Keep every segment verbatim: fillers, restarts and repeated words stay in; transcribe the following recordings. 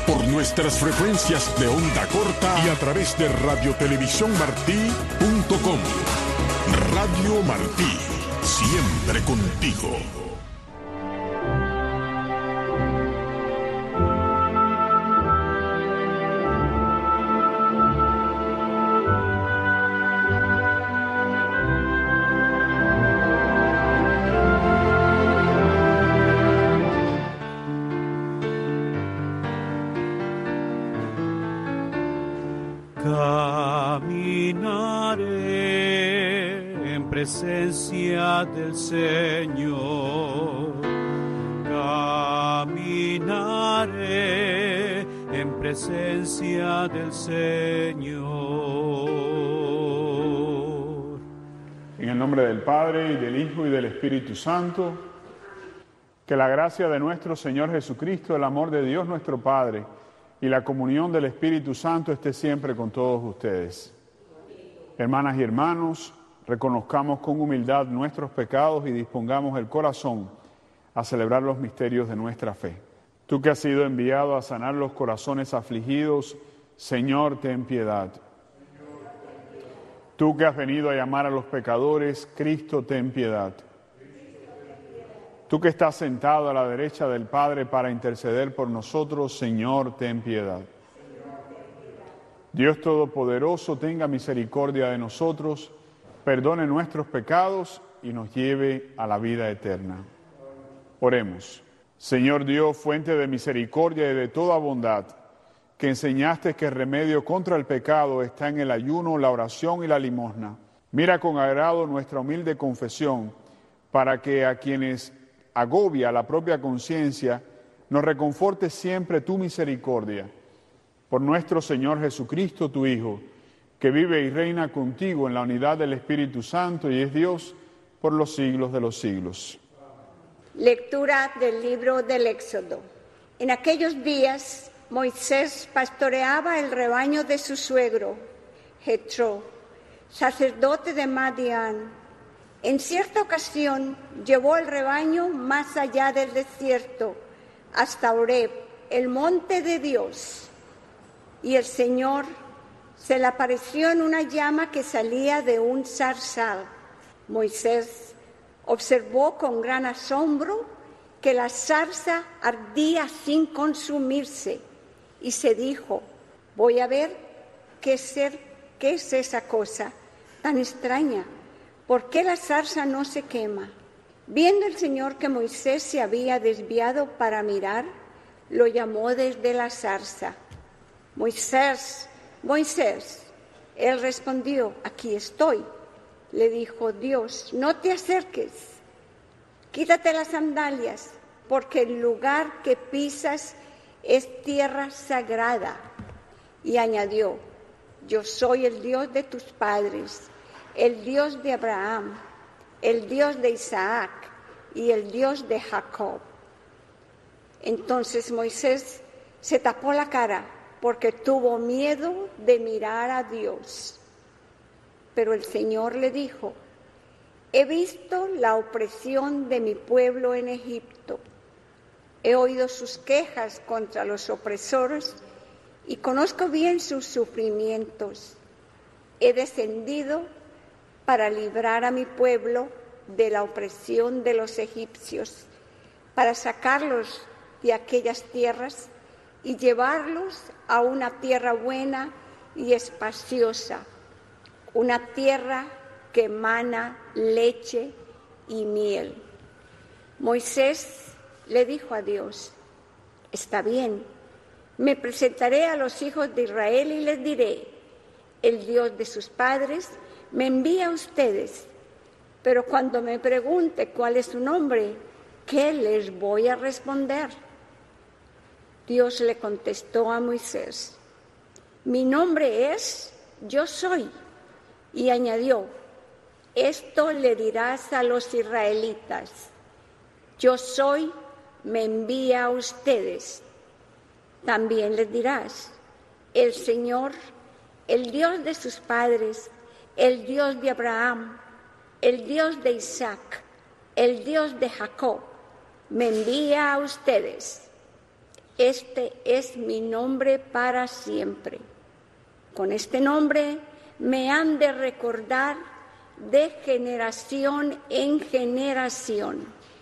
por nuestras frecuencias de onda corta y a través de radiotelevisión-martí punto com. Radio Martí, siempre contigo. Caminaré en presencia del Señor, caminaré en presencia del Señor. En el nombre del Padre, y del Hijo, y del Espíritu Santo, que la gracia de nuestro Señor Jesucristo, el amor de Dios nuestro Padre, y la comunión del Espíritu Santo esté siempre con todos ustedes. Hermanas y hermanos, reconozcamos con humildad nuestros pecados y dispongamos el corazón a celebrar los misterios de nuestra fe. Tú que has sido enviado a sanar los corazones afligidos, Señor, ten piedad. Tú que has venido a llamar a los pecadores, Cristo, ten piedad. Tú que estás sentado a la derecha del Padre para interceder por nosotros, Señor, ten piedad. Dios Todopoderoso, tenga misericordia de nosotros, perdone nuestros pecados y nos lleve a la vida eterna. Oremos. Señor Dios, fuente de misericordia y de toda bondad, que enseñaste que el remedio contra el pecado está en el ayuno, la oración y la limosna. Mira con agrado nuestra humilde confesión, para que a quienes agobia la propia conciencia, nos reconforte siempre tu misericordia. Por nuestro Señor Jesucristo, tu Hijo, que vive y reina contigo en la unidad del Espíritu Santo y es Dios por los siglos de los siglos. Lectura del libro del Éxodo. En aquellos días, Moisés pastoreaba el rebaño de su suegro, Jetro, sacerdote de Madián. En cierta ocasión llevó el rebaño más allá del desierto, hasta Horeb, el monte de Dios. Y el Señor se le apareció en una llama que salía de un zarzal. Moisés observó con gran asombro que la zarza ardía sin consumirse y se dijo: voy a ver qué, ser, qué es esa cosa tan extraña. ¿Por qué la zarza no se quema? Viendo el Señor que Moisés se había desviado para mirar, lo llamó desde la zarza: Moisés, Moisés. Él respondió: aquí estoy. Le dijo Dios: no te acerques, quítate las sandalias, porque el lugar que pisas es tierra sagrada. Y añadió: yo soy el Dios de tus padres, el Dios de Abraham, el Dios de Isaac y el Dios de Jacob. Entonces Moisés se tapó la cara porque tuvo miedo de mirar a Dios. Pero el Señor le dijo: he visto la opresión de mi pueblo en Egipto. He oído sus quejas contra los opresores y conozco bien sus sufrimientos. He descendido para librar a mi pueblo de la opresión de los egipcios, para sacarlos de aquellas tierras y llevarlos a una tierra buena y espaciosa, una tierra que emana leche y miel. Moisés le dijo a Dios: está bien, me presentaré a los hijos de Israel y les diré: el Dios de sus padres me envía a ustedes, pero cuando me pregunte cuál es su nombre, ¿qué les voy a responder? Dios le contestó a Moisés: mi nombre es Yo Soy. Y añadió: esto le dirás a los israelitas: Yo Soy me envía a ustedes. También les dirás: el Señor, el Dios de sus padres, el Dios de Abraham, el Dios de Isaac, el Dios de Jacob, me envía a ustedes. Este es mi nombre para siempre. Con este nombre me han de recordar de generación en generación.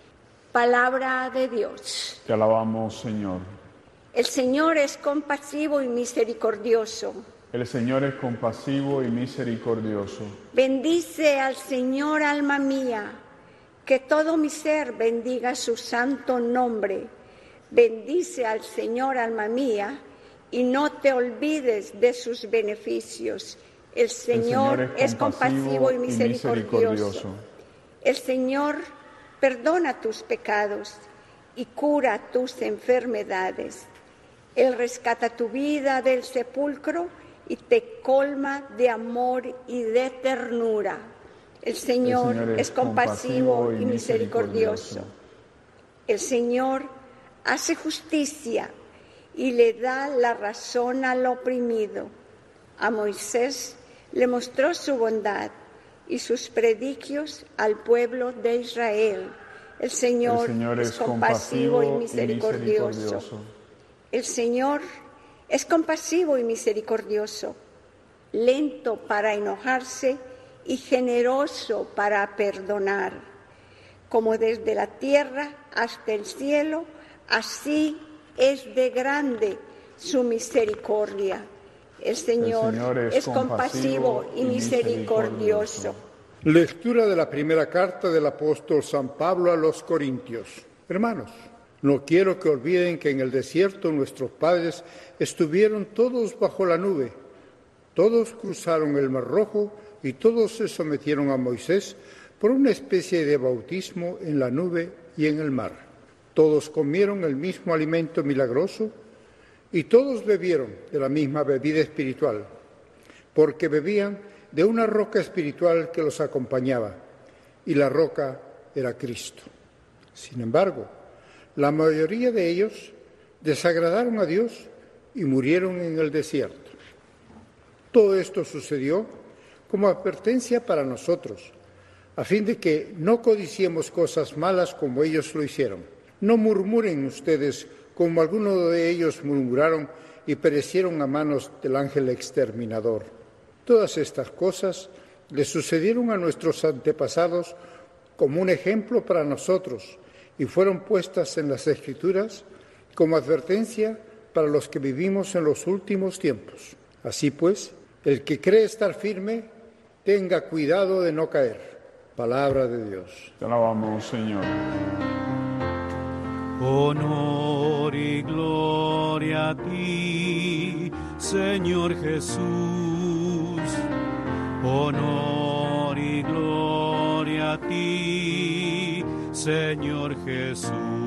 Palabra de Dios. Te alabamos, Señor. El Señor es compasivo y misericordioso. El Señor es compasivo y misericordioso. Bendice al Señor, alma mía, que todo mi ser bendiga su santo nombre. Bendice al Señor, alma mía, y no te olvides de sus beneficios. El Señor, El Señor es, es compasivo y misericordioso. y misericordioso. El Señor perdona tus pecados y cura tus enfermedades. Él rescata tu vida del sepulcro y te colma de amor y de ternura. El Señor, El Señor es, es compasivo y misericordioso. El Señor hace justicia y le da la razón al oprimido. A Moisés le mostró su bondad y sus predigios al pueblo de Israel. El Señor, El Señor es, es compasivo y misericordioso. y misericordioso. El Señor es compasivo y misericordioso, lento para enojarse y generoso para perdonar. Como desde la tierra hasta el cielo, así es de grande su misericordia. El Señor, el Señor es, es compasivo y misericordioso. Lectura de la primera carta del apóstol San Pablo a los Corintios. Hermanos, no quiero que olviden que en el desierto nuestros padres estuvieron todos bajo la nube. Todos cruzaron el Mar Rojo y todos se sometieron a Moisés por una especie de bautismo en la nube y en el mar. Todos comieron el mismo alimento milagroso y todos bebieron de la misma bebida espiritual, porque bebían de una roca espiritual que los acompañaba, y la roca era Cristo. Sin embargo, la mayoría de ellos desagradaron a Dios y murieron en el desierto. Todo esto sucedió como advertencia para nosotros, a fin de que no codiciemos cosas malas como ellos lo hicieron. No murmuren ustedes como algunos de ellos murmuraron y perecieron a manos del ángel exterminador. Todas estas cosas le sucedieron a nuestros antepasados como un ejemplo para nosotros y fueron puestas en las Escrituras como advertencia para los que vivimos en los últimos tiempos. Así pues, el que cree estar firme, tenga cuidado de no caer. Palabra de Dios. Te alabamos, Señor. Honor y gloria a ti, Señor Jesús. Honor y gloria a ti, Señor Jesús.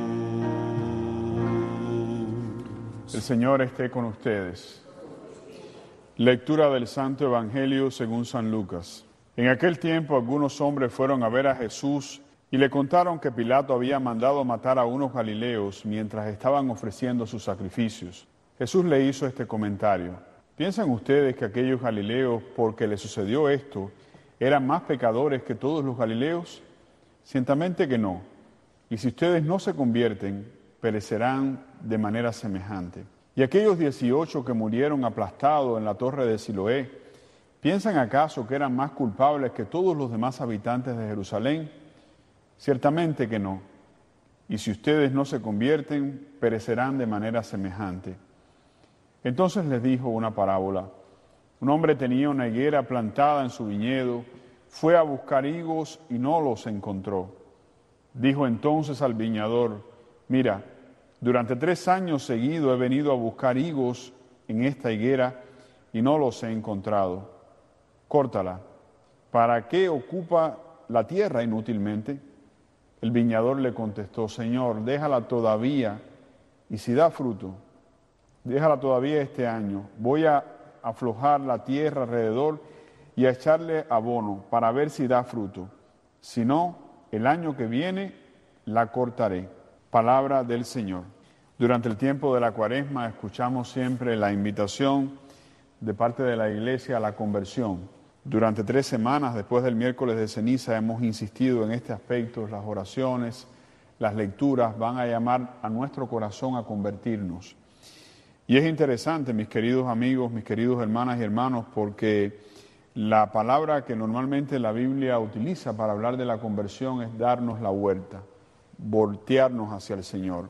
El Señor esté con ustedes. Lectura del Santo Evangelio según San Lucas. En aquel tiempo algunos hombres fueron a ver a Jesús y le contaron que Pilato había mandado matar a unos galileos mientras estaban ofreciendo sus sacrificios. Jesús le hizo este comentario: ¿piensan ustedes que aquellos galileos, porque les sucedió esto, eran más pecadores que todos los galileos? Ciertamente que no. Y si ustedes no se convierten, perecerán de manera semejante. Y aquellos dieciocho que murieron aplastados en la torre de Siloé, ¿piensan acaso que eran más culpables que todos los demás habitantes de Jerusalén? Ciertamente que no. Y si ustedes no se convierten, perecerán de manera semejante. Entonces les dijo una parábola. Un hombre tenía una higuera plantada en su viñedo, fue a buscar higos y no los encontró. Dijo entonces al viñador: mira, durante tres años seguidos he venido a buscar higos en esta higuera y no los he encontrado. Córtala. ¿Para qué ocupa la tierra inútilmente? El viñador le contestó: Señor, déjala todavía, y si da fruto, déjala todavía este año. Voy a aflojar la tierra alrededor y a echarle abono para ver si da fruto. Si no, el año que viene la cortaré. Palabra del Señor. Durante el tiempo de la Cuaresma escuchamos siempre la invitación de parte de la Iglesia a la conversión. Durante tres semanas, después del miércoles de ceniza, hemos insistido en este aspecto, las oraciones, las lecturas van a llamar a nuestro corazón a convertirnos. Y es interesante, mis queridos amigos, mis queridos hermanas y hermanos, porque la palabra que normalmente la Biblia utiliza para hablar de la conversión es darnos la vuelta, voltearnos hacia el Señor.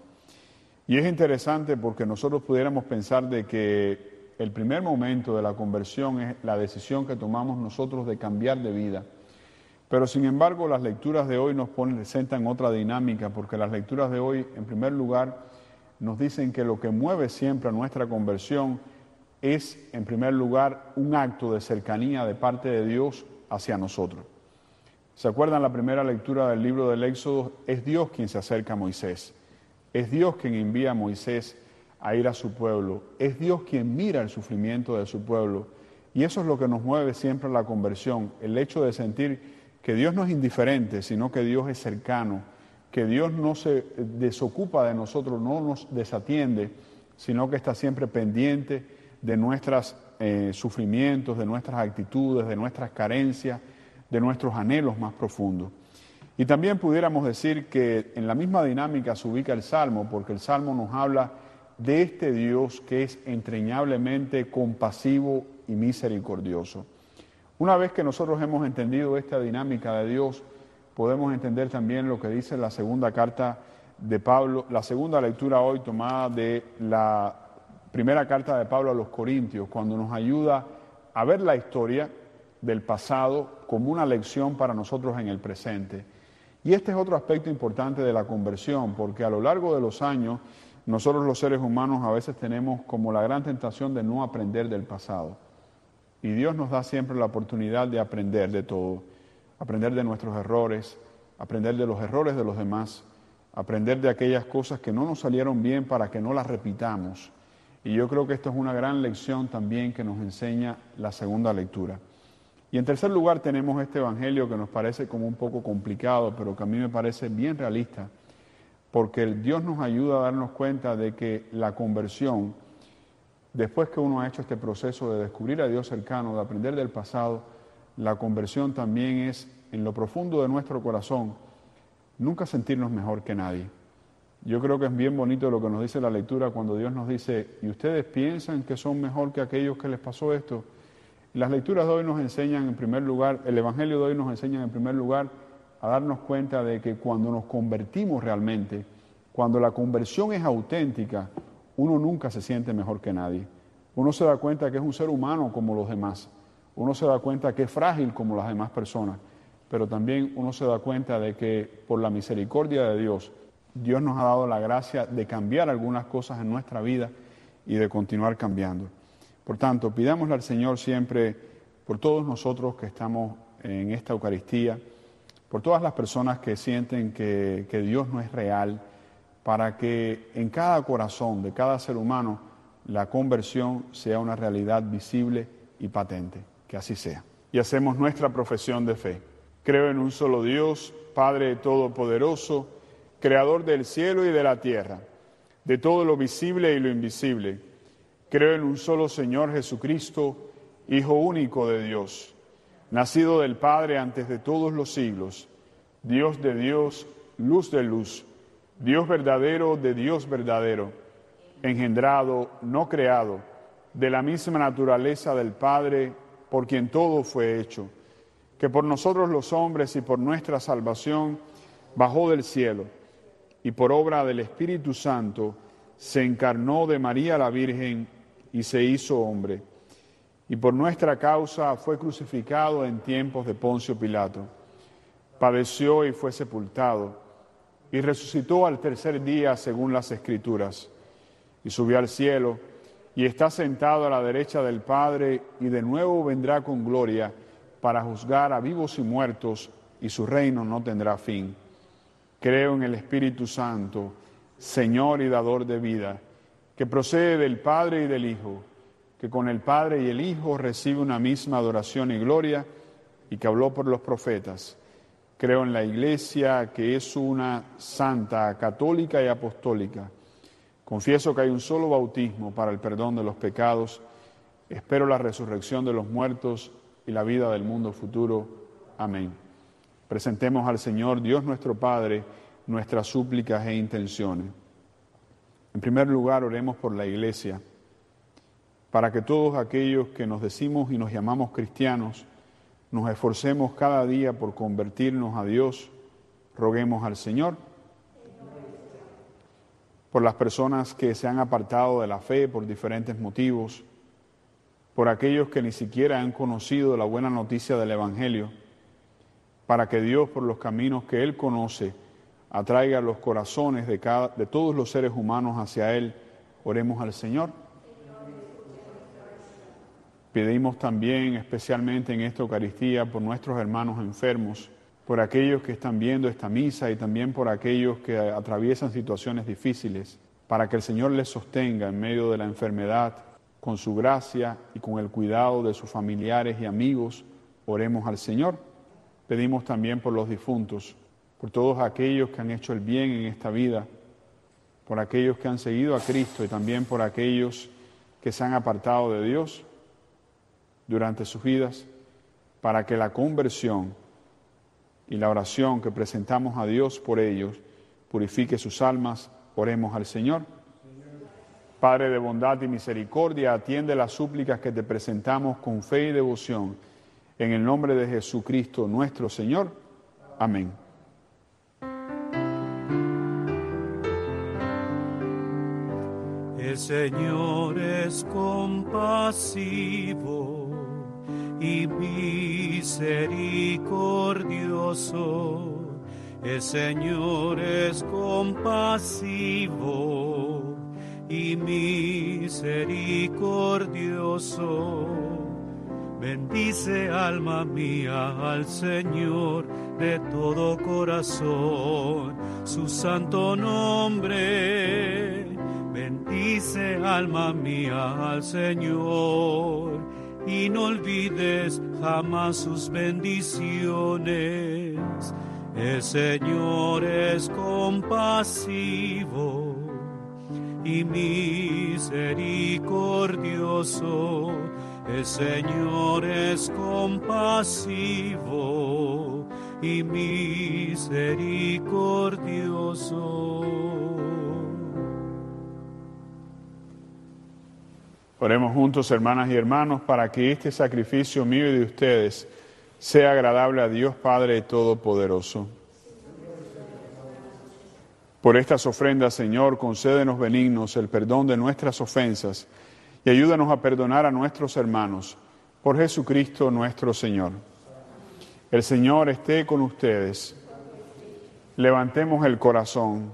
Y es interesante porque nosotros pudiéramos pensar de que el primer momento de la conversión es la decisión que tomamos nosotros de cambiar de vida. Pero sin embargo, las lecturas de hoy nos presentan otra dinámica, porque las lecturas de hoy, en primer lugar, nos dicen que lo que mueve siempre a nuestra conversión es, en primer lugar, un acto de cercanía de parte de Dios hacia nosotros. ¿Se acuerdan la primera lectura del libro del Éxodo? Es Dios quien se acerca a Moisés. Es Dios quien envía a Moisés a ir a su pueblo. Es Dios quien mira el sufrimiento de su pueblo. Y eso es lo que nos mueve siempre a la conversión, el hecho de sentir que Dios no es indiferente, sino que Dios es cercano, que Dios no se desocupa de nosotros, no nos desatiende, sino que está siempre pendiente de nuestros eh, sufrimientos, de nuestras actitudes, de nuestras carencias, de nuestros anhelos más profundos. Y también pudiéramos decir que en la misma dinámica se ubica el Salmo, porque el Salmo nos habla de este Dios que es entrañablemente compasivo y misericordioso. Una vez que nosotros hemos entendido esta dinámica de Dios, podemos entender también lo que dice la segunda carta de Pablo, la segunda lectura hoy tomada de la primera carta de Pablo a los Corintios, cuando nos ayuda a ver la historia del pasado como una lección para nosotros en el presente. Y este es otro aspecto importante de la conversión, porque a lo largo de los años, nosotros los seres humanos a veces tenemos como la gran tentación de no aprender del pasado. Y Dios nos da siempre la oportunidad de aprender de todo, aprender de nuestros errores, aprender de los errores de los demás, aprender de aquellas cosas que no nos salieron bien para que no las repitamos. Y yo creo que esto es una gran lección también que nos enseña la segunda lectura. Y en tercer lugar tenemos este evangelio que nos parece como un poco complicado, pero que a mí me parece bien realista, porque Dios nos ayuda a darnos cuenta de que la conversión, después que uno ha hecho este proceso de descubrir a Dios cercano, de aprender del pasado, la conversión también es, en lo profundo de nuestro corazón, nunca sentirnos mejor que nadie. Yo creo que es bien bonito lo que nos dice la lectura cuando Dios nos dice, ¿y ustedes piensan que son mejor que aquellos que les pasó esto? Las lecturas de hoy nos enseñan en primer lugar, el Evangelio de hoy nos enseña en primer lugar a darnos cuenta de que cuando nos convertimos realmente, cuando la conversión es auténtica, uno nunca se siente mejor que nadie. Uno se da cuenta que es un ser humano como los demás. Uno se da cuenta que es frágil como las demás personas. Pero también uno se da cuenta de que por la misericordia de Dios, Dios nos ha dado la gracia de cambiar algunas cosas en nuestra vida y de continuar cambiando. Por tanto, pidámosle al Señor siempre por todos nosotros que estamos en esta Eucaristía, por todas las personas que sienten que, que Dios no es real, para que en cada corazón de cada ser humano la conversión sea una realidad visible y patente. Que así sea. Y hacemos nuestra profesión de fe. Creo en un solo Dios, Padre Todopoderoso, Creador del cielo y de la tierra, de todo lo visible y lo invisible. Creo en un solo Señor Jesucristo, Hijo único de Dios, nacido del Padre antes de todos los siglos, Dios de Dios, luz de luz, Dios verdadero de Dios verdadero, engendrado, no creado, de la misma naturaleza del Padre, por quien todo fue hecho, que por nosotros los hombres y por nuestra salvación bajó del cielo, y por obra del Espíritu Santo se encarnó de María la Virgen y se hizo hombre, y por nuestra causa fue crucificado en tiempos de Poncio Pilato, padeció y fue sepultado, y resucitó al tercer día según las Escrituras, y subió al cielo, y está sentado a la derecha del Padre, y de nuevo vendrá con gloria para juzgar a vivos y muertos, y su reino no tendrá fin. Creo en el Espíritu Santo, Señor y dador de vida, que procede del Padre y del Hijo, que con el Padre y el Hijo recibe una misma adoración y gloria, y que habló por los profetas. Creo en la Iglesia, que es una santa, católica y apostólica. Confieso que hay un solo bautismo para el perdón de los pecados. Espero la resurrección de los muertos y la vida del mundo futuro. Amén. Presentemos al Señor, Dios nuestro Padre, nuestras súplicas e intenciones. En primer lugar, oremos por la Iglesia, para que todos aquellos que nos decimos y nos llamamos cristianos, nos esforcemos cada día por convertirnos a Dios. Roguemos al Señor. Por las personas que se han apartado de la fe por diferentes motivos, por aquellos que ni siquiera han conocido la buena noticia del Evangelio, para que Dios, por los caminos que Él conoce, atraiga los corazones de, cada, de todos los seres humanos hacia Él. Oremos al Señor. Pedimos también, especialmente en esta Eucaristía, por nuestros hermanos enfermos, por aquellos que están viendo esta misa y también por aquellos que atraviesan situaciones difíciles, para que el Señor les sostenga en medio de la enfermedad, con su gracia y con el cuidado de sus familiares y amigos. Oremos al Señor. Pedimos también por los difuntos, por todos aquellos que han hecho el bien en esta vida, por aquellos que han seguido a Cristo y también por aquellos que se han apartado de Dios durante sus vidas, para que la conversión y la oración que presentamos a Dios por ellos purifique sus almas. Oremos al Señor. Padre de bondad y misericordia, atiende las súplicas que te presentamos con fe y devoción, en el nombre de Jesucristo nuestro Señor. Amén. El Señor es compasivo y misericordioso. El Señor es compasivo y misericordioso. Bendice, alma mía, al Señor de todo corazón, su santo nombre. Bendice, alma mía, al Señor, y no olvides jamás sus bendiciones. El Señor es compasivo y misericordioso. El Señor es compasivo y misericordioso. Oremos juntos, hermanas y hermanos, para que este sacrificio mío y de ustedes sea agradable a Dios Padre Todopoderoso. Por estas ofrendas, Señor, concédenos benignos el perdón de nuestras ofensas y ayúdanos a perdonar a nuestros hermanos, por Jesucristo nuestro Señor. El Señor esté con ustedes. Levantemos el corazón.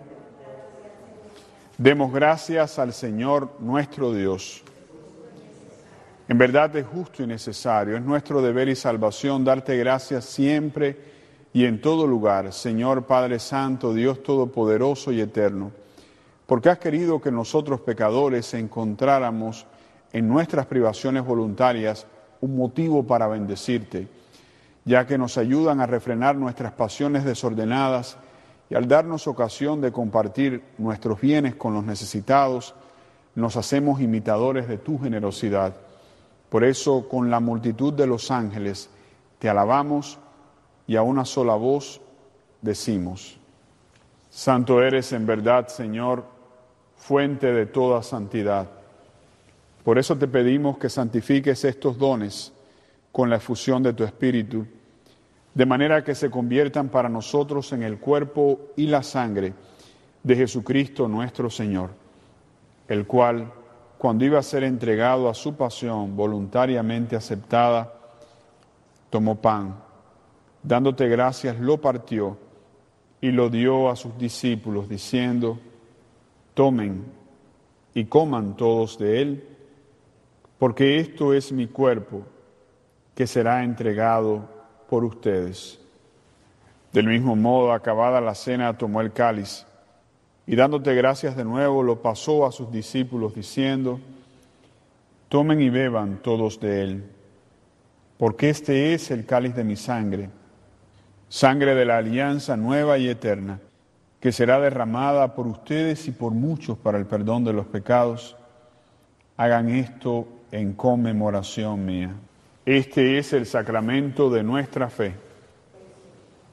Demos gracias al Señor nuestro Dios. En verdad es justo y necesario, es nuestro deber y salvación darte gracias siempre y en todo lugar, Señor Padre Santo, Dios Todopoderoso y Eterno, porque has querido que nosotros pecadores encontráramos en nuestras privaciones voluntarias un motivo para bendecirte, ya que nos ayudan a refrenar nuestras pasiones desordenadas y al darnos ocasión de compartir nuestros bienes con los necesitados, nos hacemos imitadores de tu generosidad. Por eso, con la multitud de los ángeles, te alabamos y a una sola voz decimos: Santo eres en verdad, Señor, fuente de toda santidad. Por eso te pedimos que santifiques estos dones con la efusión de tu Espíritu, de manera que se conviertan para nosotros en el cuerpo y la sangre de Jesucristo nuestro Señor, el cual, cuando iba a ser entregado a su pasión voluntariamente aceptada, tomó pan, dándote gracias, lo partió y lo dio a sus discípulos, diciendo: tomen y coman todos de él, porque esto es mi cuerpo, que será entregado por ustedes. Del mismo modo, acabada la cena, tomó el cáliz y dándote gracias de nuevo, lo pasó a sus discípulos diciendo: tomen y beban todos de él, porque este es el cáliz de mi sangre, sangre de la alianza nueva y eterna, que será derramada por ustedes y por muchos para el perdón de los pecados. Hagan esto en conmemoración mía. Este es el sacramento de nuestra fe.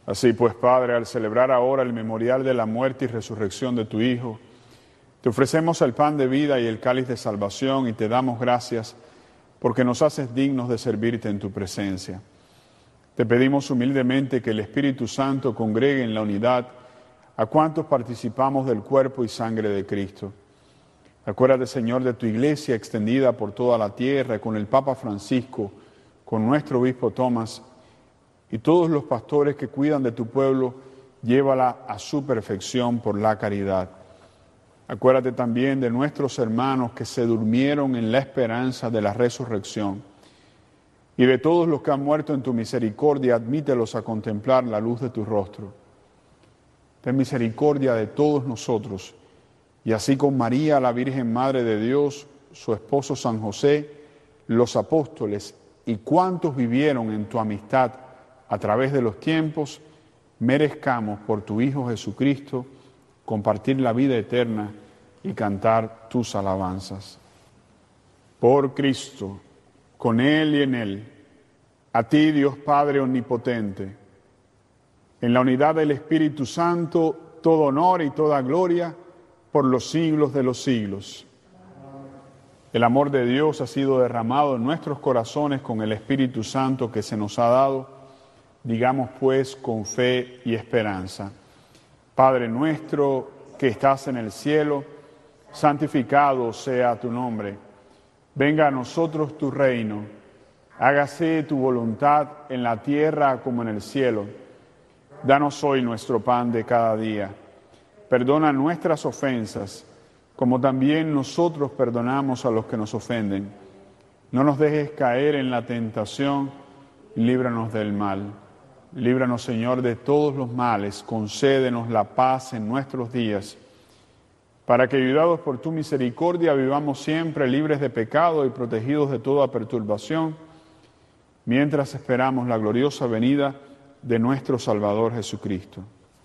Así pues, Padre, al celebrar ahora el memorial de la muerte y resurrección de tu Hijo, te ofrecemos el pan de vida y el cáliz de salvación y te damos gracias porque nos haces dignos de servirte en tu presencia. Te pedimos humildemente que el Espíritu Santo congregue en la unidad a cuantos participamos del cuerpo y sangre de Cristo. Acuérdate, Señor, de tu iglesia extendida por toda la tierra, con el Papa Francisco, con nuestro obispo Tomás y todos los pastores que cuidan de tu pueblo, llévala a su perfección por la caridad. Acuérdate también de nuestros hermanos que se durmieron en la esperanza de la resurrección. Y de todos los que han muerto en tu misericordia, admítelos a contemplar la luz de tu rostro. Ten misericordia de todos nosotros, y así con María, la Virgen Madre de Dios, su esposo San José, los apóstoles y cuantos vivieron en tu amistad a través de los tiempos, merezcamos por tu Hijo Jesucristo compartir la vida eterna y cantar tus alabanzas. Por Cristo, con Él y en Él, a ti, Dios Padre omnipotente, en la unidad del Espíritu Santo, todo honor y toda gloria por los siglos de los siglos. El amor de Dios ha sido derramado en nuestros corazones con el Espíritu Santo que se nos ha dado. Digamos pues con fe y esperanza: Padre nuestro que estás en el cielo, santificado sea tu nombre. Venga a nosotros tu reino. Hágase tu voluntad en la tierra como en el cielo. Danos hoy nuestro pan de cada día. Perdona nuestras ofensas, como también nosotros perdonamos a los que nos ofenden. No nos dejes caer en la tentación, líbranos del mal. Líbranos, Señor, de todos los males, concédenos la paz en nuestros días, para que, ayudados por tu misericordia, vivamos siempre libres de pecado y protegidos de toda perturbación, mientras esperamos la gloriosa venida de nuestro Salvador Jesucristo.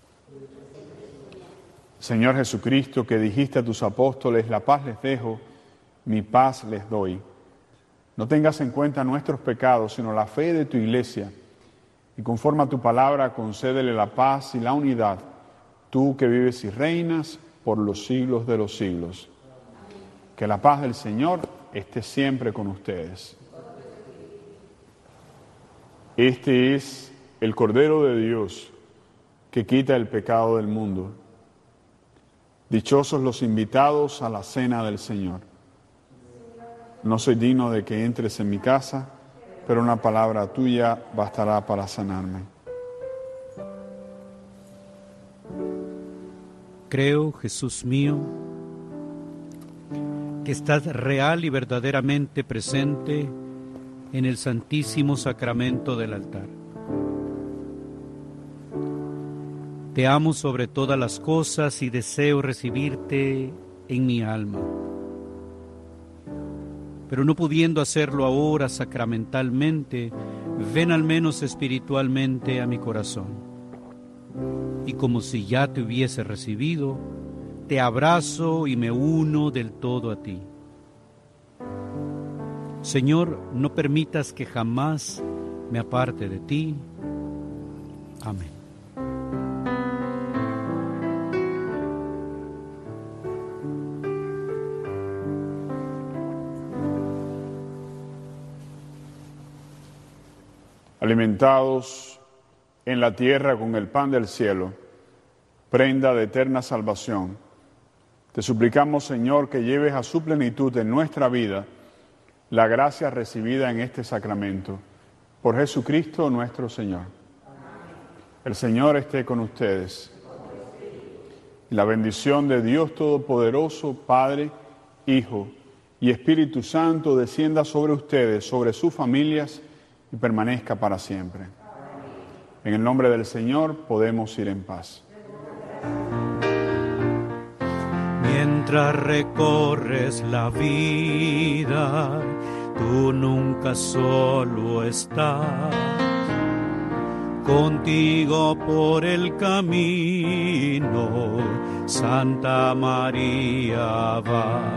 Señor Jesucristo, que dijiste a tus apóstoles: la paz les dejo, mi paz les doy. No tengas en cuenta nuestros pecados, sino la fe de tu iglesia, y conforme a tu palabra, concédele la paz y la unidad, tú que vives y reinas por los siglos de los siglos. Que la paz del Señor esté siempre con ustedes. Este es el Cordero de Dios que quita el pecado del mundo. Dichosos los invitados a la cena del Señor. No soy digno de que entres en mi casa, pero una palabra tuya bastará para sanarme. Creo, Jesús mío, que estás real y verdaderamente presente en el Santísimo Sacramento del altar. Te amo sobre todas las cosas y deseo recibirte en mi alma. Pero no pudiendo hacerlo ahora sacramentalmente, ven al menos espiritualmente a mi corazón. Y como si ya te hubiese recibido, te abrazo y me uno del todo a ti. Señor, no permitas que jamás me aparte de ti. Amén. Alimentados en la tierra con el pan del cielo, prenda de eterna salvación, te suplicamos, Señor, que lleves a su plenitud en nuestra vida la gracia recibida en este sacramento. Por Jesucristo nuestro Señor. El Señor esté con ustedes. La bendición de Dios Todopoderoso, Padre, Hijo y Espíritu Santo descienda sobre ustedes, sobre sus familias, y permanezca para siempre. En el nombre del Señor podemos ir en paz. Mientras recorres la vida, tú nunca solo estás. Contigo por el camino, Santa María va.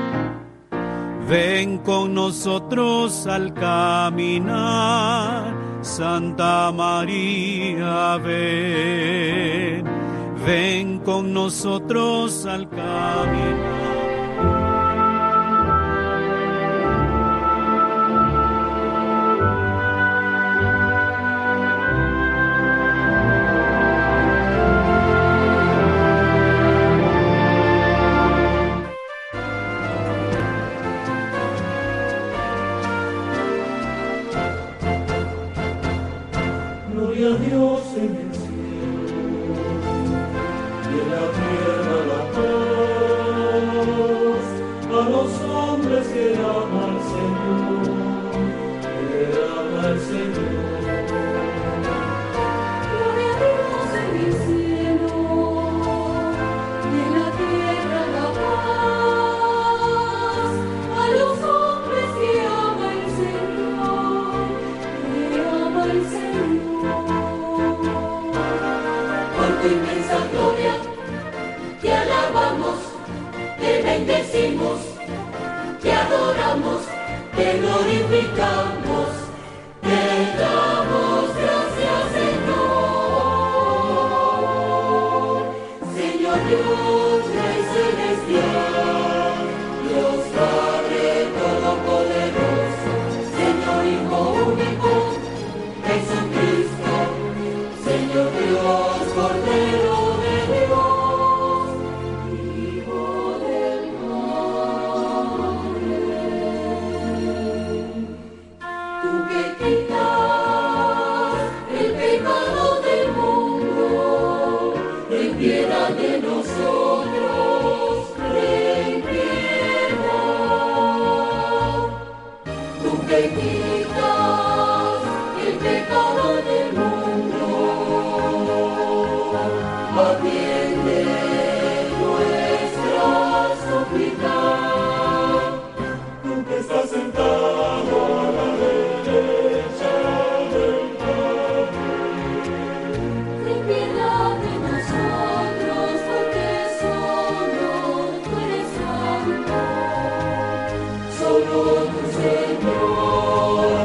Ven con nosotros al caminar Santa María, ven, ven con nosotros al caminar. Gloria a Dios en el cielo y en la tierra la paz, a los hombres que ama al Señor, que ama al Señor. Gloria a Dios en el cielo y en la tierra la paz, a los hombres que ama el Señor, que ama al Señor. Por tu inmensa gloria, te alabamos, te bendecimos, te adoramos, te glorificamos, te damos gracias, Señor. Señor Dios, Rey celestial, Dios Padre todopoderoso, Señor Hijo único, Jesucristo, Señor Dios, Cordero de Dios, Hijo del Padre. Tú que quitas el pecado del mundo, ten piedad de nosotros, ten piedad. Tú que quitas el pecado del mundo, atiende nuestra súplica. Tú que estás sentado a la derecha del Padre, Ten piedad de nosotros, porque solo tú eres santo. solo tu Señor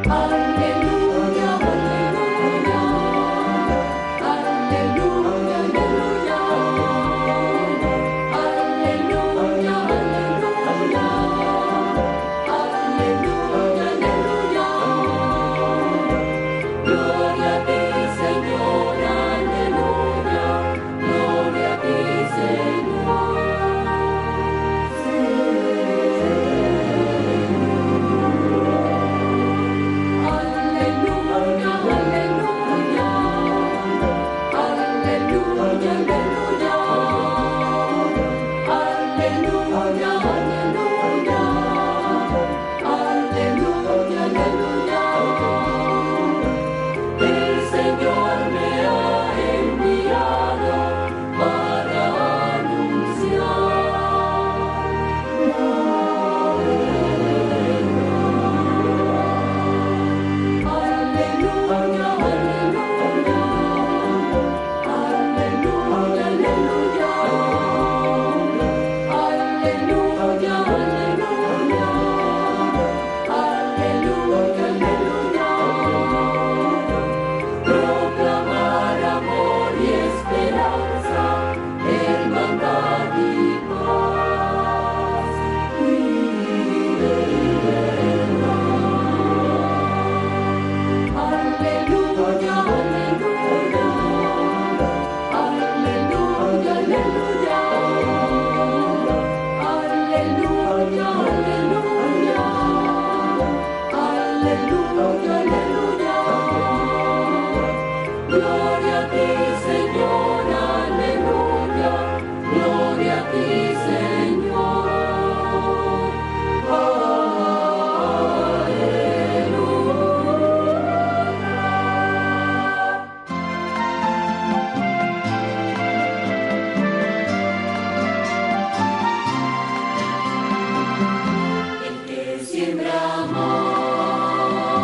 El que siembra amor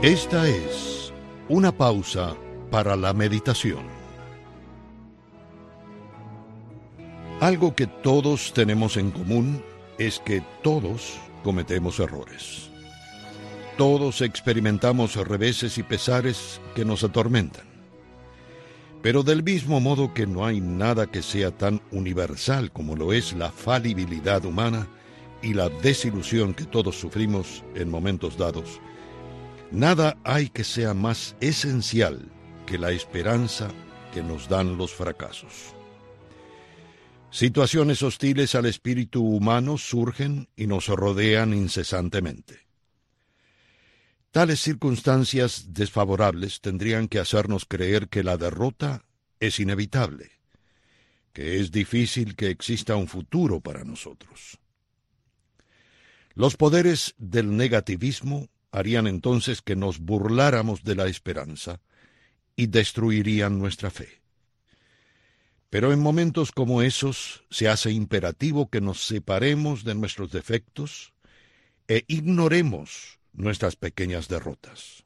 Esta es una pausa para la meditación. Algo que todos tenemos en común es que todos cometemos errores. Todos experimentamos reveses y pesares que nos atormentan. Pero del mismo modo que no hay nada que sea tan universal como lo es la falibilidad humana y la desilusión que todos sufrimos en momentos dados, nada hay que sea más esencial que la esperanza que nos dan los fracasos. Situaciones hostiles al espíritu humano surgen y nos rodean incesantemente. Tales circunstancias desfavorables tendrían que hacernos creer que la derrota es inevitable, que es difícil que exista un futuro para nosotros. Los poderes del negativismo harían entonces que nos burláramos de la esperanza y destruirían nuestra fe. Pero en momentos como esos se hace imperativo que nos separemos de nuestros defectos e ignoremos nuestras pequeñas derrotas.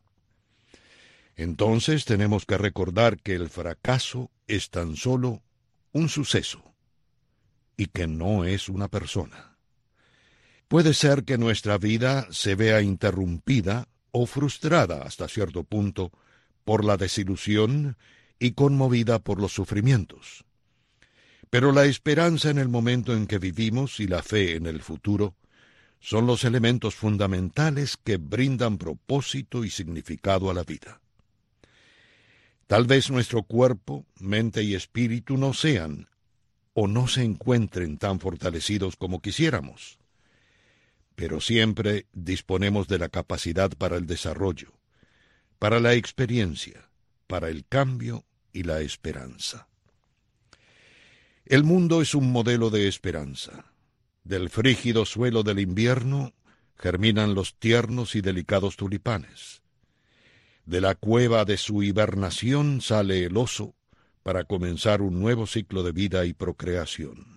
Entonces tenemos que recordar que el fracaso es tan solo un suceso y que no es una persona. Puede ser que nuestra vida se vea interrumpida o frustrada hasta cierto punto por la desilusión y conmovida por los sufrimientos. Pero la esperanza en el momento en que vivimos y la fe en el futuro son los elementos fundamentales que brindan propósito y significado a la vida. Tal vez nuestro cuerpo, mente y espíritu no sean o no se encuentren tan fortalecidos como quisiéramos, pero siempre disponemos de la capacidad para el desarrollo, para la experiencia, para el cambio y la esperanza. El mundo es un modelo de esperanza. Del frígido suelo del invierno germinan los tiernos y delicados tulipanes. De la cueva de su hibernación sale el oso para comenzar un nuevo ciclo de vida y procreación.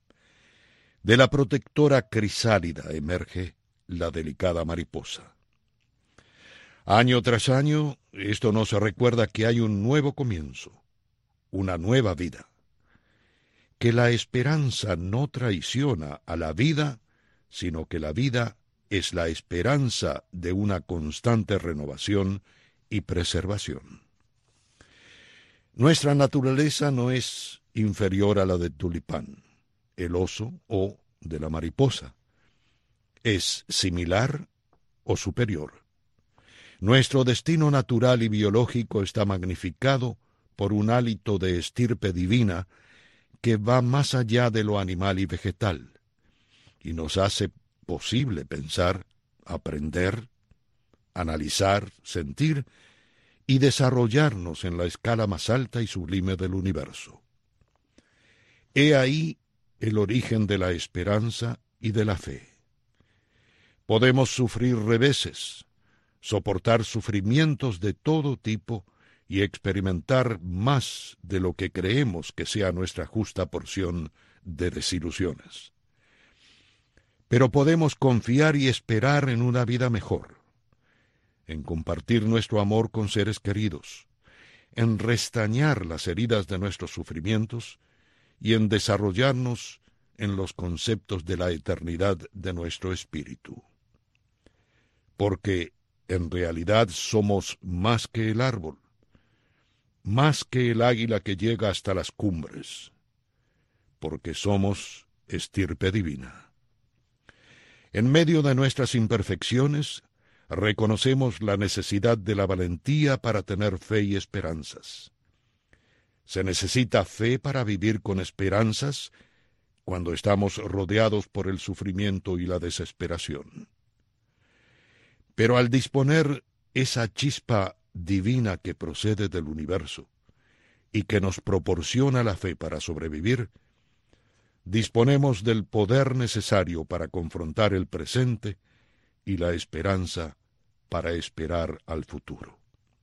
De la protectora crisálida emerge la delicada mariposa. Año tras año, esto nos recuerda que hay un nuevo comienzo, una nueva vida, que la esperanza no traiciona a la vida, sino que la vida es la esperanza de una constante renovación y preservación. Nuestra naturaleza no es inferior a la del tulipán, el oso o de la mariposa. Es similar o superior. Nuestro destino natural y biológico está magnificado por un hálito de estirpe divina que va más allá de lo animal y vegetal, y nos hace posible pensar, aprender, analizar, sentir y desarrollarnos en la escala más alta y sublime del universo. He ahí el origen de la esperanza y de la fe. Podemos sufrir reveses, soportar sufrimientos de todo tipo y experimentar más de lo que creemos que sea nuestra justa porción de desilusiones. Pero podemos confiar y esperar en una vida mejor, en compartir nuestro amor con seres queridos, en restañar las heridas de nuestros sufrimientos y en desarrollarnos en los conceptos de la eternidad de nuestro espíritu. Porque en realidad somos más que el árbol, más que el águila que llega hasta las cumbres, porque somos estirpe divina. En medio de nuestras imperfecciones, reconocemos la necesidad de la valentía para tener fe y esperanzas. Se necesita fe para vivir con esperanzas cuando estamos rodeados por el sufrimiento y la desesperación. Pero al disponer esa chispa divina que procede del universo y que nos proporciona la fe para sobrevivir, disponemos del poder necesario para confrontar el presente y la esperanza para esperar al futuro.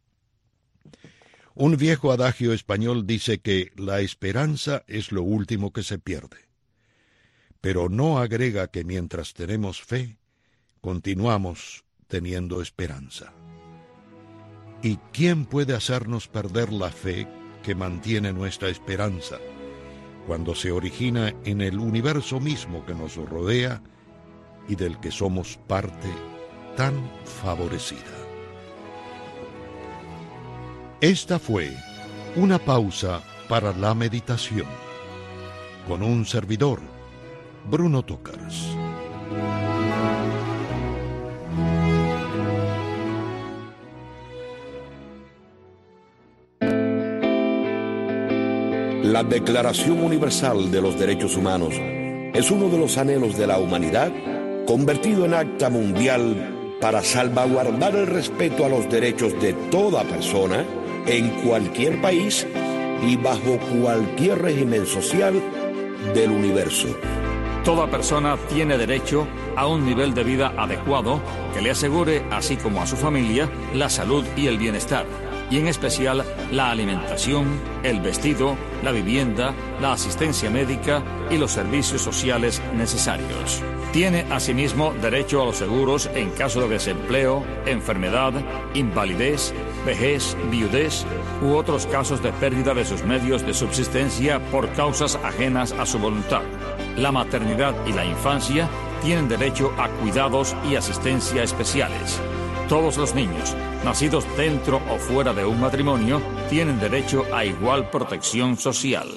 Un viejo adagio español dice que la esperanza es lo último que se pierde, pero no agrega que mientras tenemos fe, continuamos teniendo esperanza. ¿Y quién puede hacernos perder la fe que mantiene nuestra esperanza cuando se origina en el universo mismo que nos rodea y del que somos parte tan favorecida? Esta fue una pausa para la meditación con un servidor, Bruno Tócars. La Declaración Universal de los Derechos Humanos es uno de los anhelos de la humanidad convertido en acta mundial para salvaguardar el respeto a los derechos de toda persona en cualquier país y bajo cualquier régimen social del universo. Toda persona tiene derecho a un nivel de vida adecuado que le asegure, así como a su familia, la salud y el bienestar, y en especial la alimentación, el vestido, la vivienda, la asistencia médica y los servicios sociales necesarios. Tiene asimismo derecho a los seguros en caso de desempleo, enfermedad, invalidez, vejez, viudez u otros casos de pérdida de sus medios de subsistencia por causas ajenas a su voluntad. La maternidad y la infancia tienen derecho a cuidados y asistencia especiales. Todos los niños, nacidos dentro o fuera de un matrimonio, tienen derecho a igual protección social.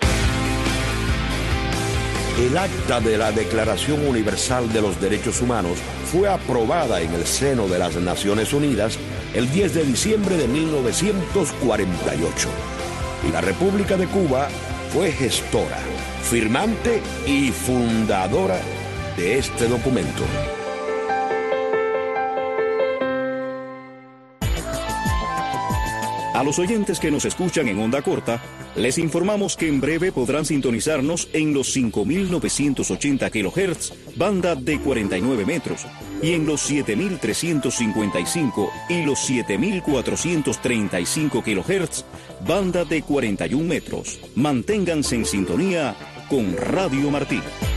El acta de la Declaración Universal de los Derechos Humanos fue aprobada en el seno de las Naciones Unidas el diez de diciembre de mil novecientos cuarenta y ocho. Y la República de Cuba fue gestora, firmante y fundadora de este documento. A los oyentes que nos escuchan en onda corta, les informamos que en breve podrán sintonizarnos en los cinco mil novecientos ochenta kilohertz, banda de cuarenta y nueve metros, y en los siete mil trescientos cincuenta y cinco y los siete mil cuatrocientos treinta y cinco kilohertz, banda de cuarenta y un metros. Manténganse en sintonía con Radio Martí.